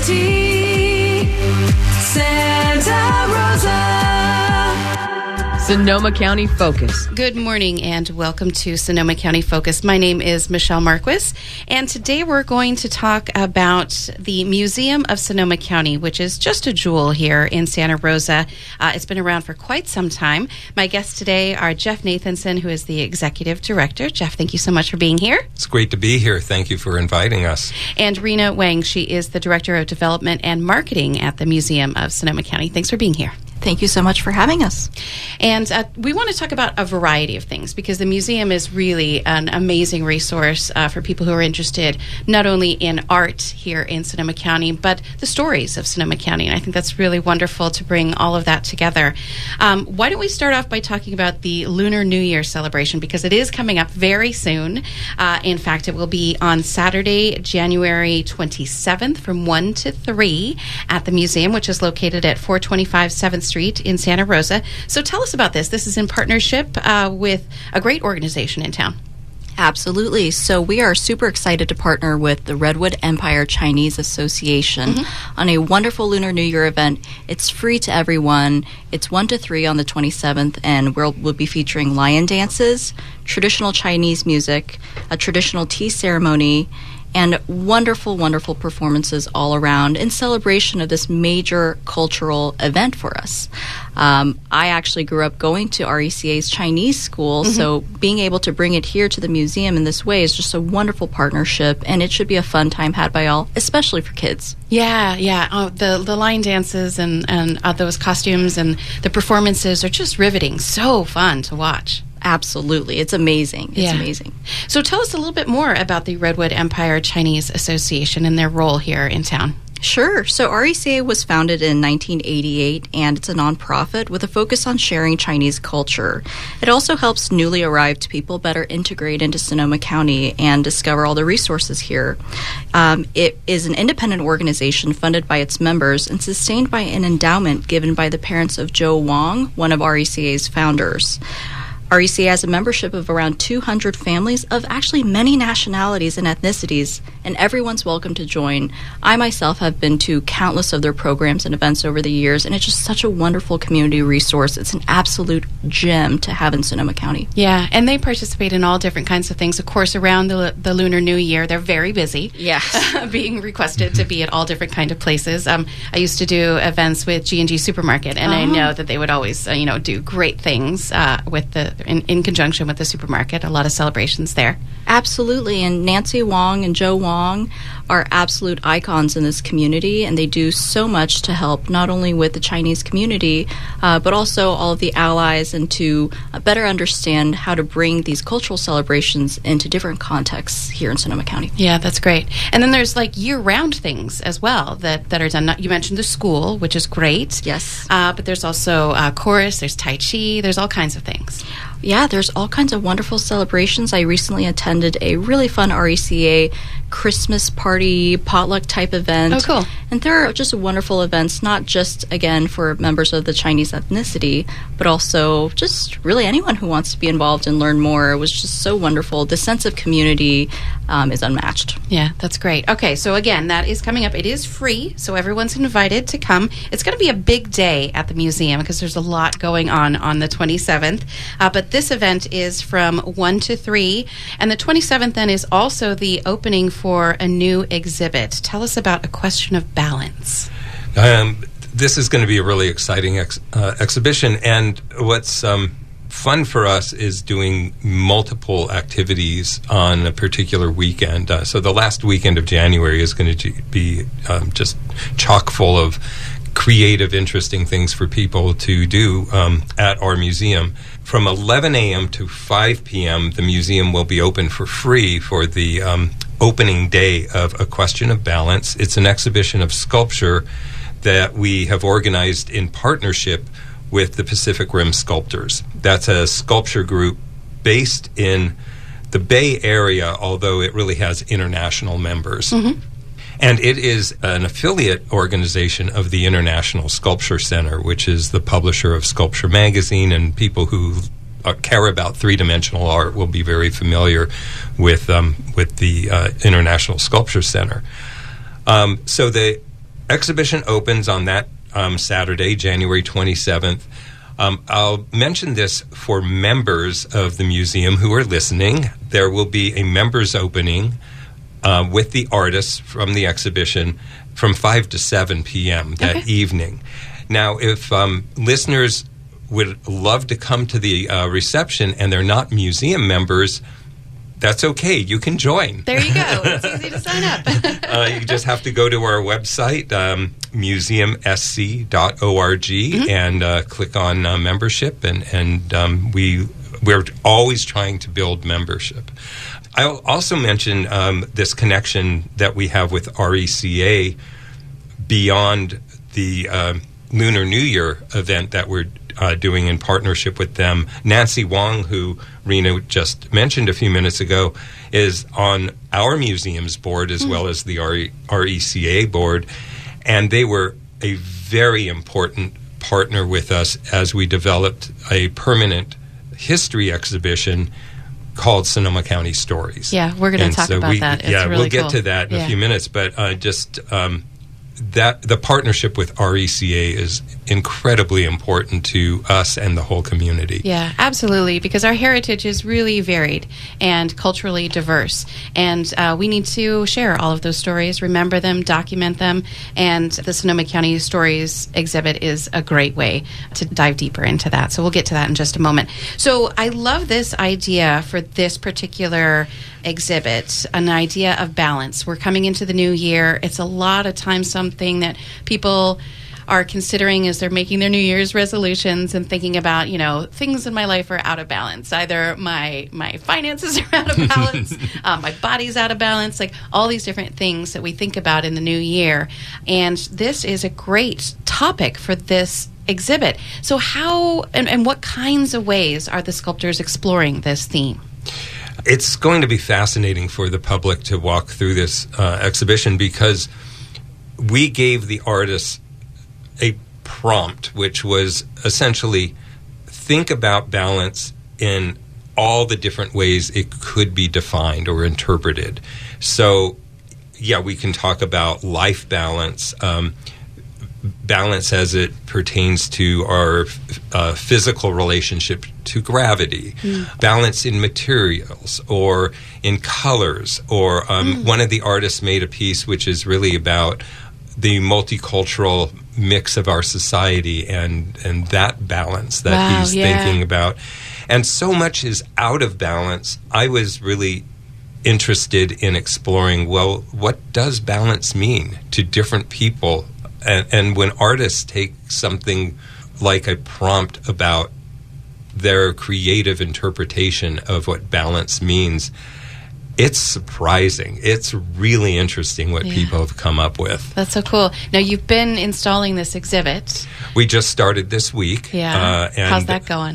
KST Santa Rosa. Sonoma County Focus. Good morning and welcome to Sonoma County Focus. My name is Michelle Marquis, and today we're going to talk about the Museum of Sonoma County, which is just a jewel here in Santa Rosa. It's been around for quite some time. My guests today are Jeff Nathanson, who is the Executive Director. Jeff, thank you so much for being here. It's great to be here. Thank you for inviting us. And Rena Wang, she is the Director of Development and Marketing at the Museum of Sonoma County. Thanks for being here. Thank you so much for having us. And we want to talk about a variety of things because the museum is really an amazing resource for people who are interested not only in art here in Sonoma County, but the stories of Sonoma County. And I think that's really wonderful to bring all of that together. Why don't we start off by talking about the Lunar New Year celebration, because it is coming up very soon. In fact, it will be on Saturday, January 27th from 1 to 3 at the museum, which is located at 425 7th Street in Santa Rosa. So tell us about this. This is in partnership with a great organization in town. Absolutely. So we are super excited to partner with the Redwood Empire Chinese Association on a wonderful Lunar New Year event. It's free to everyone. It's 1 to 3 on the 27th, and we'll be featuring lion dances, traditional Chinese music, a traditional tea ceremony, and wonderful, wonderful performances all around in celebration of this major cultural event for us. I actually grew up going to RECA's Chinese school, so being able to bring it here to the museum in this way is just a wonderful partnership, and it should be a fun time had by all, especially for kids. Yeah. Oh, the line dances and those costumes and the performances are just riveting. So fun to watch. Absolutely. It's amazing. It's amazing. So tell us a little bit more about the Redwood Empire Chinese Association and their role here in town. Sure. So RECA was founded in 1988, and it's a nonprofit with a focus on sharing Chinese culture. It also helps newly arrived people better integrate into Sonoma County and discover all the resources here. It is an independent organization funded by its members and sustained by an endowment given by the parents of Joe Wong, one of RECA's founders. RECA has a membership of around 200 families of actually many nationalities and ethnicities, and everyone's welcome to join. I myself have been to countless of their programs and events over the years, and it's just such a wonderful community resource. It's an absolute gem to have in Sonoma County. Yeah, and they participate in all different kinds of things. Of course, around the Lunar New Year, they're very busy. Yes. Being requested to be at all different kind of places. I used to do events with G&G Supermarket, and I know that they would always, do great things with in conjunction with the supermarket. A lot of celebrations there. Absolutely, and Nancy Wong and Joe Wong are absolute icons in this community, and they do so much to help not only with the Chinese community, but also all of the allies, and to better understand how to bring these cultural celebrations into different contexts here in Sonoma County. Yeah, that's great. And then there's like year-round things as well that are done. You mentioned the school, which is great. Yes. But there's also chorus, there's Tai Chi, there's all kinds of things. Yeah, there's all kinds of wonderful celebrations. I recently attended a really fun RECA Christmas party, potluck type event. Oh, cool. And there are just wonderful events, not just, again, for members of the Chinese ethnicity, but also just really anyone who wants to be involved and learn more. It was just so wonderful. The sense of community is unmatched. Yeah, that's great. Okay, so again, that is coming up. It is free, so everyone's invited to come. It's going to be a big day at the museum because there's a lot going on the 27th. But this event is from 1 to 3, and the 27th then is also the opening for a new exhibit. Tell us about A Question of Balance. This is going to be a really exciting exhibition, and what's fun for us is doing multiple activities on a particular weekend. So the last weekend of January is going to be just chock full of creative, interesting things for people to do at our museum. From 11 a.m. to 5 p.m., the museum will be open for free for the opening day of A Question of Balance. It's an exhibition of sculpture that we have organized in partnership with the Pacific Rim Sculptors. That's a sculpture group based in the Bay Area, although it really has international members. Mm-hmm. And it is an affiliate organization of the International Sculpture Center, which is the publisher of Sculpture Magazine, and people who care about three-dimensional art will be very familiar with the International Sculpture Center. So the exhibition opens on that Saturday, January 27th. I'll mention this for members of the museum who are listening. There will be a members opening with the artists from the exhibition from 5 to 7 p.m. that evening. Now, if listeners would love to come to the reception and they're not museum members, that's okay. You can join. There you go. It's easy to sign up. You just have to go to our website, museumsc.org, and click on membership. And we're always trying to build membership. I'll also mention this connection that we have with RECA beyond the Lunar New Year event that we're doing in partnership with them. Nancy Wong, who Rena just mentioned a few minutes ago, is on our museum's board as well as the RECA board, and they were a very important partner with us as we developed a permanent history exhibition called Sonoma County Stories. Yeah, we're going to talk about that. It's really we'll get cool. to that in a few minutes, but that the partnership with RECA is incredibly important to us and the whole community. Yeah, absolutely, because our heritage is really varied and culturally diverse, and we need to share all of those stories, remember them, document them, and the Sonoma County Stories exhibit is a great way to dive deeper into that. So we'll get to that in just a moment. So I love this idea for this particular exhibit, an idea of balance. We're coming into the new year. It's a lot of times something that people are considering as they're making their New Year's resolutions and thinking about, things in my life are out of balance. Either my finances are out of balance, my body's out of balance, like all these different things that we think about in the new year. And this is a great topic for this exhibit. So how and what kinds of ways are the sculptors exploring this theme? It's going to be fascinating for the public to walk through this exhibition because we gave the artists a prompt, which was essentially think about balance in all the different ways it could be defined or interpreted. So, yeah, we can talk about life balance, balance as it pertains to our physical relationship to gravity, balance in materials or in colors, or one of the artists made a piece which is really about the multicultural mix of our society and that balance that he's thinking about. And so much is out of balance. I was really interested in exploring, well, what does balance mean to different people? And when artists take something like a prompt about their creative interpretation of what balance means, it's surprising. It's really interesting what people have come up with. That's so cool. Now, you've been installing this exhibit. We just started this week. Yeah. And how's that going?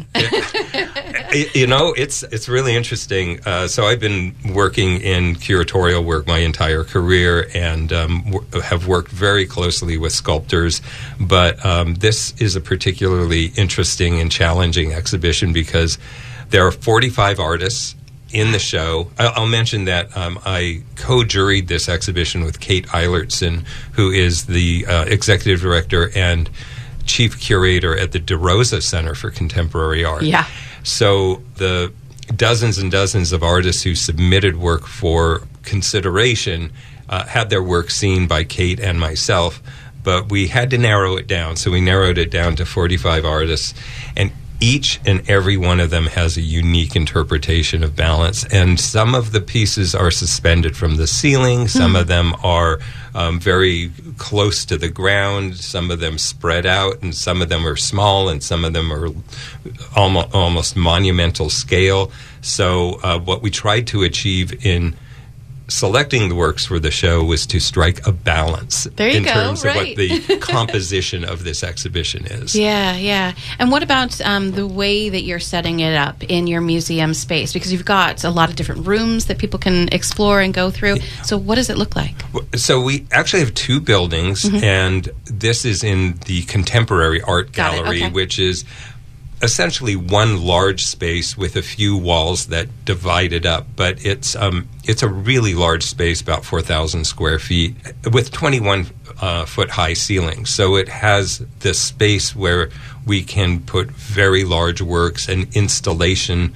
It's really interesting. So I've been working in curatorial work my entire career and have worked very closely with sculptors. But this is a particularly interesting and challenging exhibition because there are 45 artists in the show. I'll mention that I co-juried this exhibition with Kate Eilertson, who is the executive director and chief curator at the DeRosa Center for Contemporary Art. Yeah. So the dozens and dozens of artists who submitted work for consideration had their work seen by Kate and myself, but we had to narrow it down. So we narrowed it down to 45 artists, and each and every one of them has a unique interpretation of balance. And some of the pieces are suspended from the ceiling. Some of them are very close to the ground. Some of them spread out, and some of them are small, and some of them are almost monumental scale. So what we tried to achieve in selecting the works for the show was to strike a balance in terms of what the composition of this exhibition is. Yeah. And what about the way that you're setting it up in your museum space? Because you've got a lot of different rooms that people can explore and go through. So what does it look like? So we actually have two buildings, and this is in the Contemporary Art Gallery, which is essentially one large space with a few walls that divide it up, but it's a really large space, about 4,000 square feet, with 21 foot high ceilings. So it has this space where we can put very large works and installation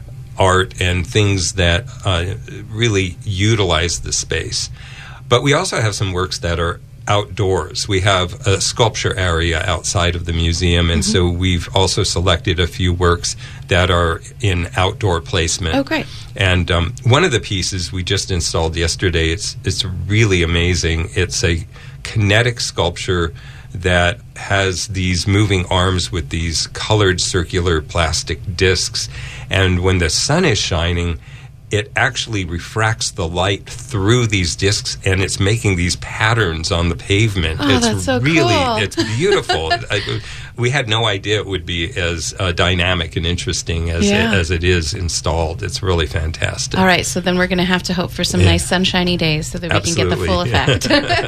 art and things that really utilize the space. But we also have some works that are outdoors. We have a sculpture area outside of the museum, and so we've also selected a few works that are in outdoor placement. Oh, great. And one of the pieces we just installed yesterday, it's really amazing. It's a kinetic sculpture that has these moving arms with these colored circular plastic discs, and when the sun is shining, it actually refracts the light through these discs, and it's making these patterns on the pavement. Oh, it's that's so really, cool. it's beautiful. We had no idea it would be as dynamic and interesting as it is installed. It's really fantastic. All right, so then we're going to have to hope for some nice sunshiny days so that we can get the full effect.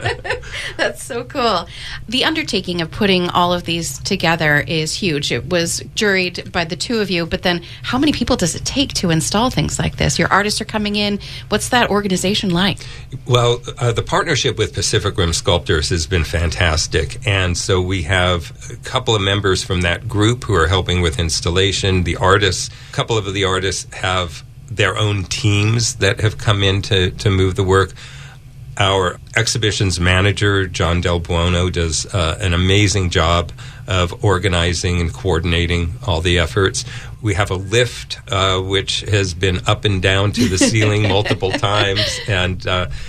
That's so cool. The undertaking of putting all of these together is huge. It was juried by the two of you, but then how many people does it take to install things like this? Your artists are coming in. What's that organization like? Well, the partnership with Pacific Rim Sculptors has been fantastic, and so we have a couple of members from that group who are helping with installation. The artists, a couple of the artists have their own teams that have come in to move the work. Our exhibitions manager, John Del Buono, does an amazing job of organizing and coordinating all the efforts. We have a lift, which has been up and down to the ceiling multiple times. And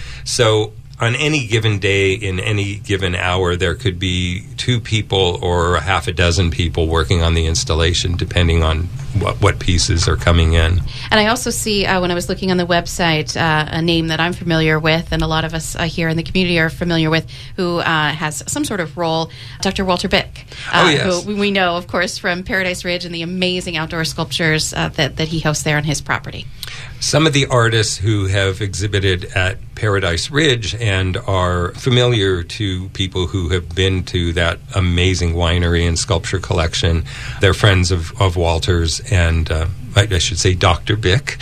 so on any given day, in any given hour, there could be 2 people or half a dozen people working on the installation, depending on what pieces are coming in. And I also see, when I was looking on the website, a name that I'm familiar with, and a lot of us here in the community are familiar with, who has some sort of role, Dr. Walter Bick, yes. who we know, of course, from Paradise Ridge and the amazing outdoor sculptures that he hosts there on his property. Some of the artists who have exhibited at Paradise Ridge and are familiar to people who have been to that amazing winery and sculpture collection, they're friends of Walter's and I should say Dr. Bick.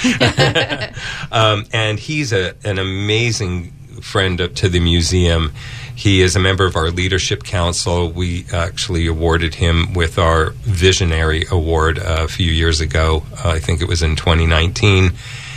And he's an amazing friend to the museum. He is a member of our leadership council. We actually awarded him with our Visionary Award a few years ago. I think it was in 2019.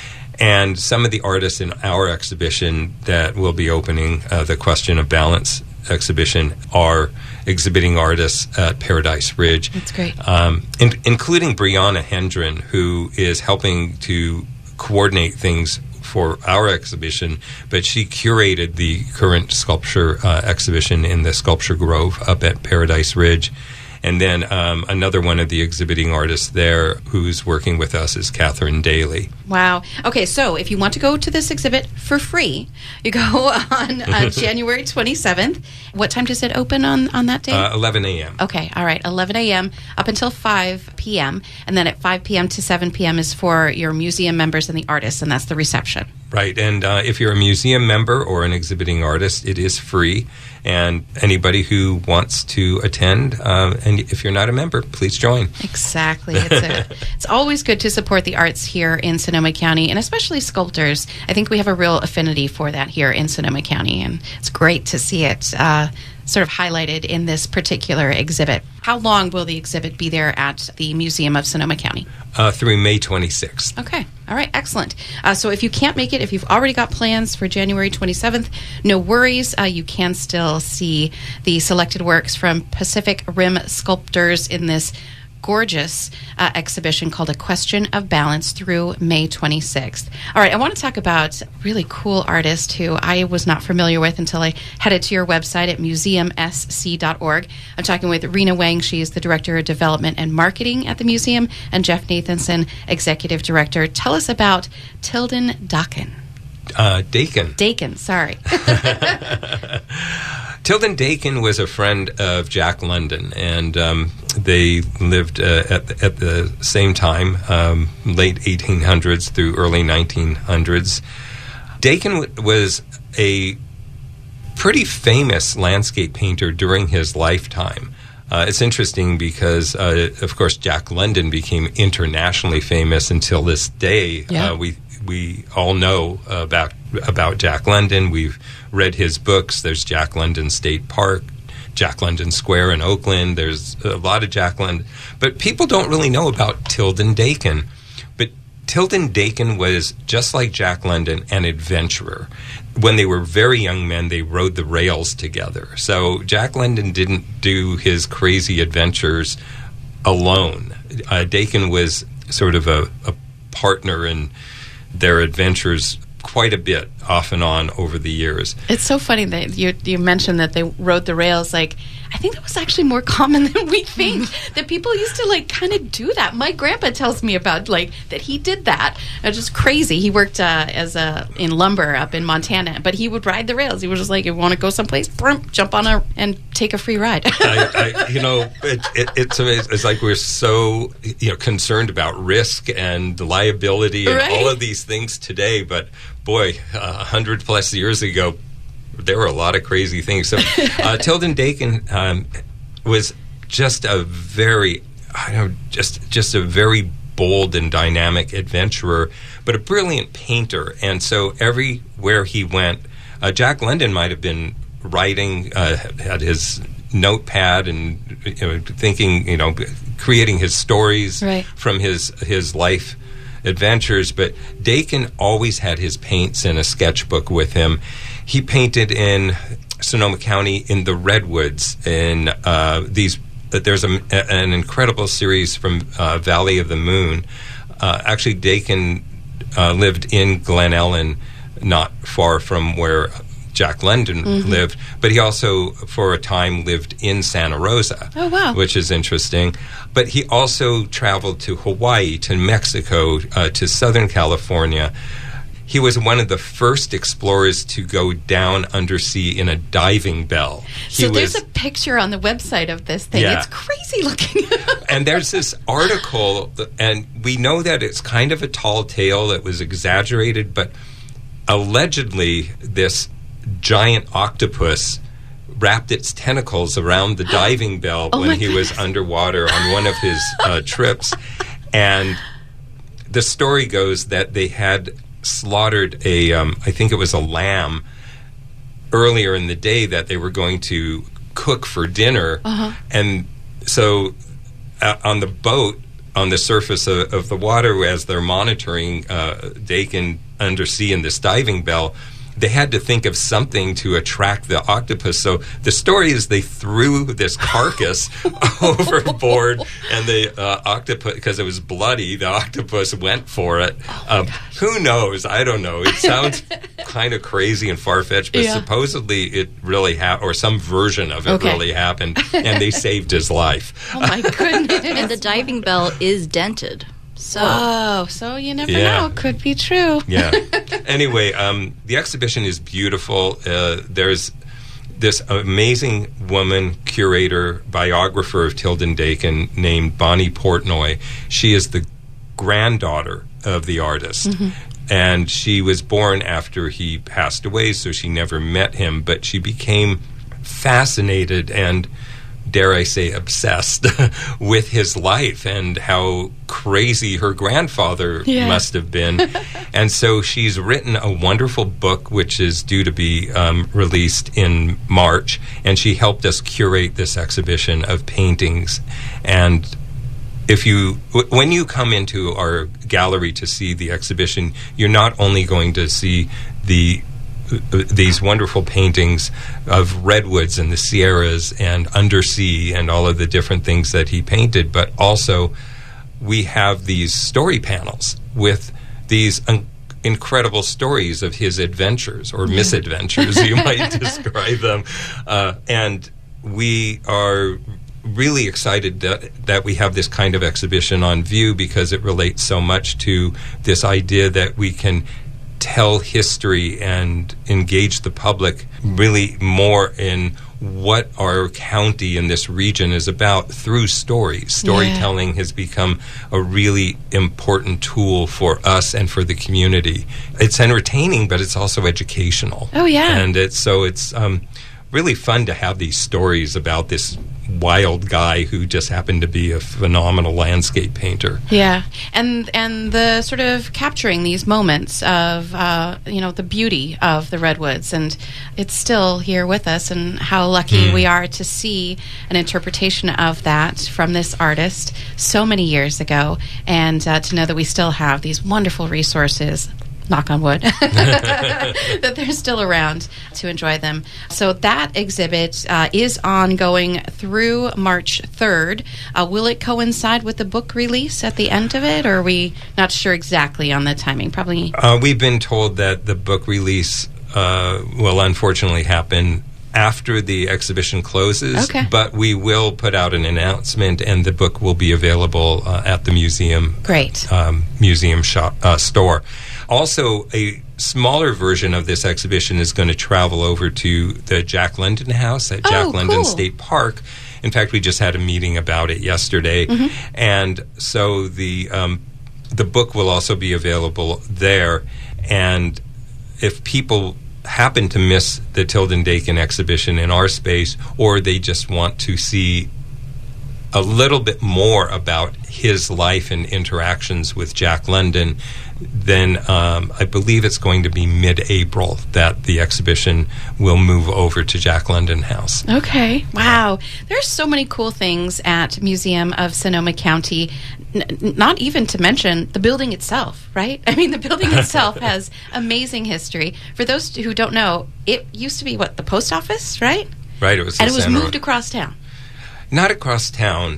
And some of the artists in our exhibition that will be opening, the Question of Balance exhibition, are exhibiting artists at Paradise Ridge. That's great. Including Brianna Hendren, who is helping to coordinate things for our exhibition, but she curated the current sculpture exhibition in the Sculpture Grove up at Paradise Ridge. And then another one of the exhibiting artists there who's working with us is Catherine Daly. Wow. Okay, so if you want to go to this exhibit for free, you go on January 27th. What time does it open on that day? 11 a.m. Okay, all right, 11 a.m. up until 5 p.m. And then at 5 p.m. to 7 p.m. is for your museum members and the artists, and that's the reception. Right, and if you're a museum member or an exhibiting artist, it is free. And anybody who wants to attend, and if you're not a member, please join. Exactly. It's always good to support the arts here in Sonoma County, and especially sculptors. I think we have a real affinity for that here in Sonoma County, and it's great to see it sort of highlighted in this particular exhibit. How long will the exhibit be there at the Museum of Sonoma County? Through May 26th. Okay. All right. Excellent. So if you can't make it, if you've already got plans for January 27th, no worries. You can still see the selected works from Pacific Rim Sculptors in this gorgeous exhibition called A Question of Balance through May 26th. All right, I want to talk about a really cool artist who I was not familiar with until I headed to your website at museumsc.org. I'm talking with Rena Wang. She is the Director of Development and Marketing at the museum, and Jeff Nathanson, Executive Director. Tell us about Tilden Dakin. Dakin, sorry. Tilden Dakin was a friend of Jack London, and they lived at the same time, late 1800s through early 1900s. Dakin was a pretty famous landscape painter during his lifetime. It's interesting because, of course, Jack London became internationally famous until this day. Yeah. We all know about Jack London. We've read his books. There's Jack London State Park, Jack London Square in Oakland. There's a lot of Jack London. But people don't really know about Tilden Dakin. But Tilden Dakin was, just like Jack London, an adventurer. When they were very young men, they rode the rails together. So Jack London didn't do his crazy adventures alone. Dakin was sort of a partner in their adventures quite a bit, off and on, over the years. It's so funny that you mentioned that they rode the rails. Like, I think that was actually more common than we think. That people used to like kind of do that. My grandpa tells me about like that he did that. It's just crazy. He worked in lumber up in Montana, but he would ride the rails. He was just like, if you want to go someplace, jump on and take a free ride. It's like we're so concerned about risk and liability and all of these things today, but boy, 100+ years ago, there were a lot of crazy things. So Tilden Dakin was just a very, just a very bold and dynamic adventurer, but a brilliant painter. And so everywhere he went, Jack London might have been writing, had his notepad and thinking, creating his stories from his life adventures, but Dakin always had his paints in a sketchbook with him. He painted in Sonoma County in the Redwoods. In there's an incredible series from Valley of the Moon. Actually, Dakin lived in Glen Ellen, not far from where Jack London lived, but he also, for a time, lived in Santa Rosa. Oh, wow. Which is interesting. But he also traveled to Hawaii, to Mexico, to Southern California. He was one of the first explorers to go down undersea in a diving bell. There's a picture on the website of this thing. Yeah. It's crazy looking. And there's this article, and we know that it's kind of a tall tale that was exaggerated, but allegedly this giant octopus wrapped its tentacles around the diving bell when he was underwater on one of his trips. And the story goes that they had slaughtered I think it was a lamb earlier in the day that they were going to cook for dinner. And so on the boat, on the surface of the water, as they're monitoring Dakin undersea in this diving bell, they had to think of something to attract the octopus. So the story is they threw this carcass overboard, and the octopus, because it was bloody, the octopus went for it. Who knows? I don't know. It sounds kind of crazy and far-fetched, but supposedly it really happened, or some version of it really happened, and they saved his life. Oh, my goodness. And the diving bell is dented. So you never know. Could be true. Yeah. Anyway, the exhibition is beautiful. There's this amazing woman, curator, biographer of Tilden Dakin named Bonnie Portnoy. She is the granddaughter of the artist. And she was born after he passed away, so she never met him, but she became fascinated and, dare I say, obsessed with his life and how crazy her grandfather must have been. And so she's written a wonderful book, which is due to be released in March, and she helped us curate this exhibition of paintings. And when you come into our gallery to see the exhibition, you're not only going to see these wonderful paintings of redwoods and the Sierras and undersea and all of the different things that he painted, but also we have these story panels with these incredible stories of his adventures or misadventures, you might describe them. And we are really excited that we have this kind of exhibition on view, because it relates so much to this idea that we can tell history and engage the public really more in what our county in this region is about through stories. Storytelling has become a really important tool for us and for the community. It's entertaining, but it's also educational. Oh, yeah. And it's really fun to have these stories about this wild guy who just happened to be a phenomenal landscape painter. Yeah, and the sort of capturing these moments of the beauty of the redwoods, and it's still here with us, and how lucky we are to see an interpretation of that from this artist so many years ago, and to know that we still have these wonderful resources, knock on wood, that they're still around to enjoy them. So that exhibit is ongoing through March 3rd. Will it coincide with the book release at the end of it, or are we not sure exactly on the timing? Probably. We've been told that the book release will unfortunately happen after the exhibition closes, but we will put out an announcement, and the book will be available at the museum. Great. Museum store. Also, a smaller version of this exhibition is going to travel over to the Jack London House at Jack London State Park. In fact, we just had a meeting about it yesterday, and so the book will also be available there. And if people happen to miss the Tilden Dakin exhibition in our space, or they just want to see a little bit more about his life and interactions with Jack London, then I believe it's going to be mid-April that the exhibition will move over to Jack London House. Okay. Wow. There's so many cool things at Museum of Sonoma County, not even to mention the building itself, right? I mean, the building itself has amazing history. For those who don't know, it used to be, the post office, right? Right. It was moved across town. Not across town.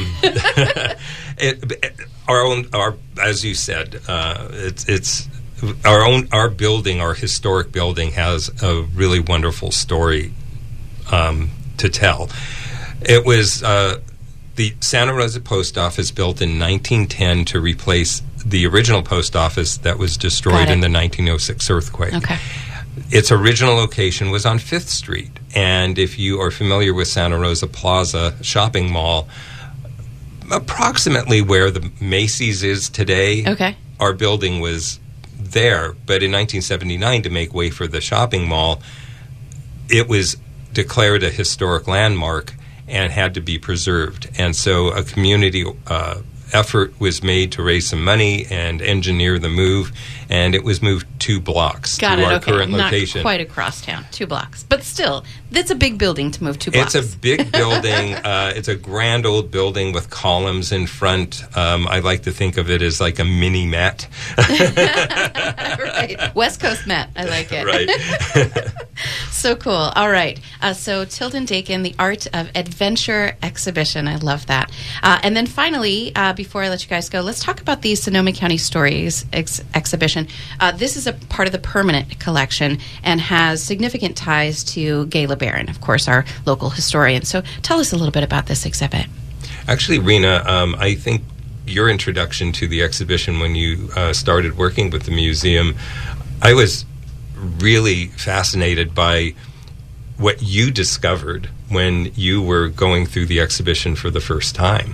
As you said, it's our building, our historic building, has a really wonderful story to tell. It was the Santa Rosa Post Office, built in 1910 to replace the original post office that was destroyed in the 1906 earthquake. Okay. Its original location was on 5th Street, and if you are familiar with Santa Rosa Plaza shopping mall, approximately where the Macy's is today, our building was there. But in 1979, to make way for the shopping mall, it was declared a historic landmark and had to be preserved. And so a community effort was made to raise some money and engineer the move, and it was moved 2 blocks to our current location. Not quite across town, 2 blocks. But still, it's a big building to move 2 blocks. It's a big building. It's a grand old building with columns in front. I like to think of it as like a mini Met. Right. West Coast Met. I like it. Right. So cool. All right. So Tilden Dakin, the Art of Adventure exhibition. I love that. And then finally, before I let you guys go, let's talk about the Sonoma County Stories exhibition. This is a part of the permanent collection and has significant ties to Gay LeBaron, of course, our local historian. So tell us a little bit about this exhibit. Actually, Rena, I think your introduction to the exhibition when you started working with the museum, I was really fascinated by what you discovered when you were going through the exhibition for the first time.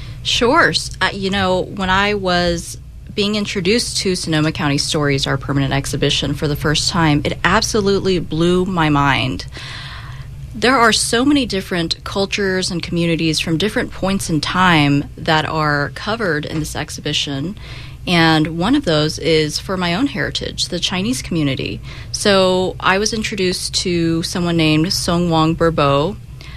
Sure. When I was being introduced to Sonoma County Stories, our permanent exhibition, for the first time, it absolutely blew my mind. There are so many different cultures and communities from different points in time that are covered in this exhibition. And one of those is for my own heritage, the Chinese community. So I was introduced to someone named Song Wong Burbo.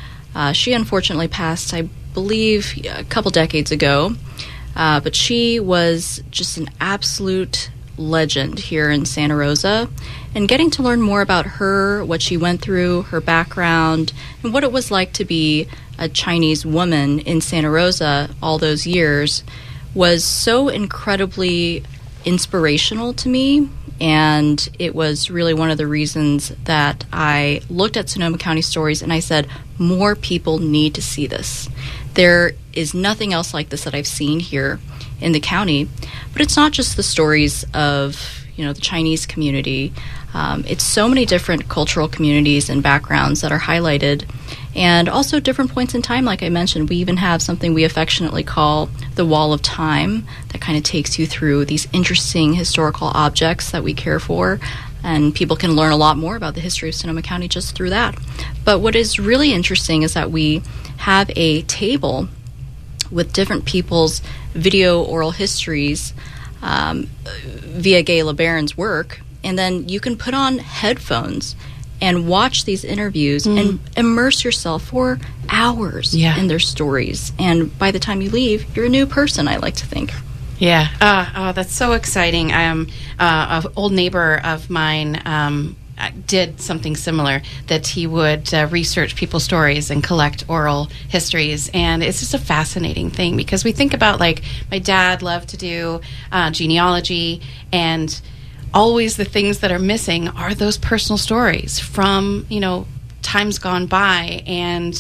She unfortunately passed, I believe, a couple decades ago. But she was just an absolute legend here in Santa Rosa. And getting to learn more about her, what she went through, her background, and what it was like to be a Chinese woman in Santa Rosa all those years was so incredibly inspirational to me. And it was really one of the reasons that I looked at Sonoma County Stories and I said, more people need to see this. There is nothing else like this that I've seen here in the county. But it's not just the stories of, the Chinese community. It's so many different cultural communities and backgrounds that are highlighted. And also different points in time, like I mentioned. We even have something we affectionately call the Wall of Time that kind of takes you through these interesting historical objects that we care for. And people can learn a lot more about the history of Sonoma County just through that. But what is really interesting is that we have a table with different people's video oral histories via Gay LeBaron's work, and then you can put on headphones and watch these interviews and immerse yourself for hours in their stories. And by the time you leave, you're a new person, I like to think. Yeah. That's so exciting. An old neighbor of mine did something similar, that he would research people's stories and collect oral histories. And it's just a fascinating thing, because we think about, like, my dad loved to do genealogy, and always the things that are missing are those personal stories from, times gone by. And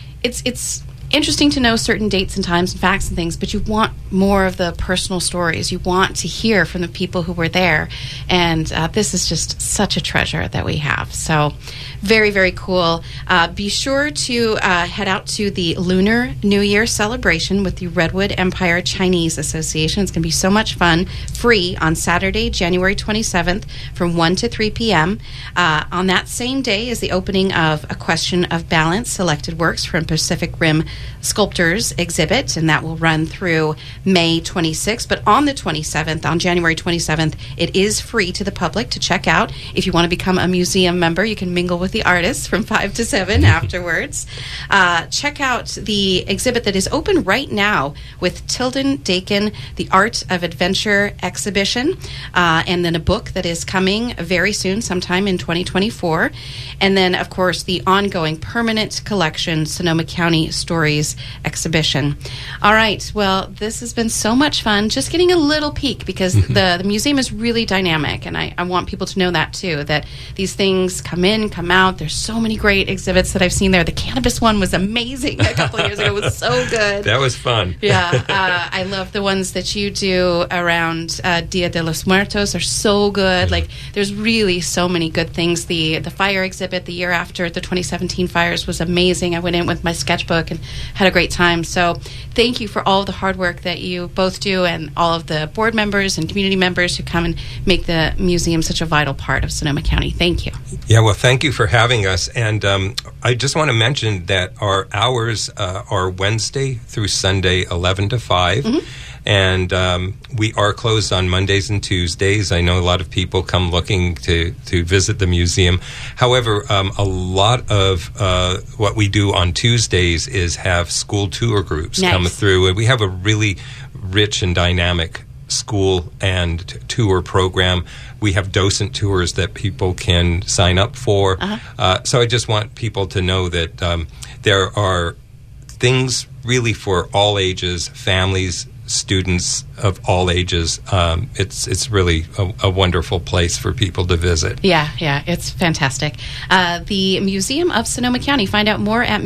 it's interesting to know certain dates and times and facts and things, but you want more of the personal stories. You want to hear from the people who were there, and this is just such a treasure that we have. So very, very cool. Be sure to head out to the Lunar New Year celebration with the Redwood Empire Chinese Association. It's going to be so much fun. Free on Saturday, January 27th from 1 to 3 p.m. On that same day is the opening of A Question of Balance, selected works from Pacific Rim Sculptors exhibit, and that will run through May 26th. But on the 27th, on January 27th, it is free to the public to check out. If you want to become a museum member, you can mingle with the artists from 5 to 7 afterwards. Check out the exhibit that is open right now with Tilden Dakin, The Art of Adventure exhibition, and then a book that is coming very soon, sometime in 2024. And then, of course, the ongoing permanent collection, Sonoma County Stories exhibition. All right. Well, this has been so much fun. Just getting a little peek, because the museum is really dynamic, and I want people to know that too, that these things come in, come out. There's so many great exhibits that I've seen there. The cannabis one was amazing a couple of years ago. It was so good. That was fun. Yeah. I love the ones that you do around Dia de los Muertos. Are so good. Like, there's really so many good things. The fire exhibit the year after the 2017 fires was amazing. I went in with my sketchbook and had a great time. So thank you for all of the hard work that you both do, and all of the board members and community members who come and make the museum such a vital part of Sonoma County. Thank you. Yeah, well, thank you for having us. And I just want to mention that our hours are Wednesday through Sunday, 11 to 5. And we are closed on Mondays and Tuesdays. I know a lot of people come looking to visit the museum. However, a lot of what we do on Tuesdays is have school tour groups come through. And we have a really rich and dynamic school and tour program. We have docent tours that people can sign up for. So I just want people to know that there are things really for all ages, families, students of all ages. It's really a wonderful place for people to visit. Yeah, it's fantastic. The Museum of Sonoma County. Find out more at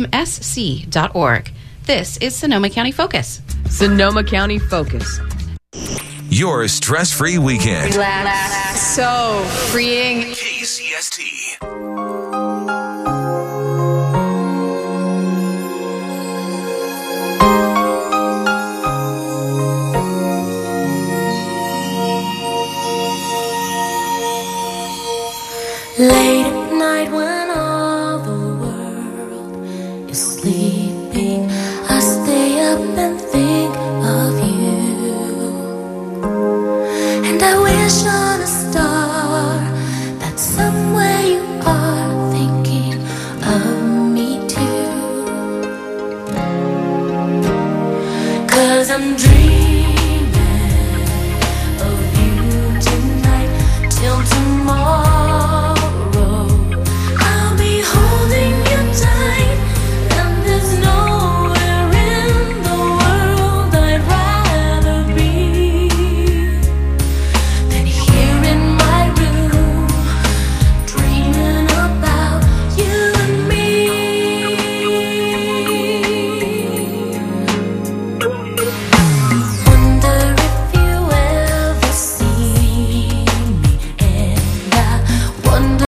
museumsc.org. This is Sonoma County Focus. Sonoma County Focus. Your stress-free weekend. Relax. So freeing. KCST. Late at night when all the world is sleeping, I stay up and think of you. And I wish on a star that somewhere you are thinking of me too. 'Cause I'm dreaming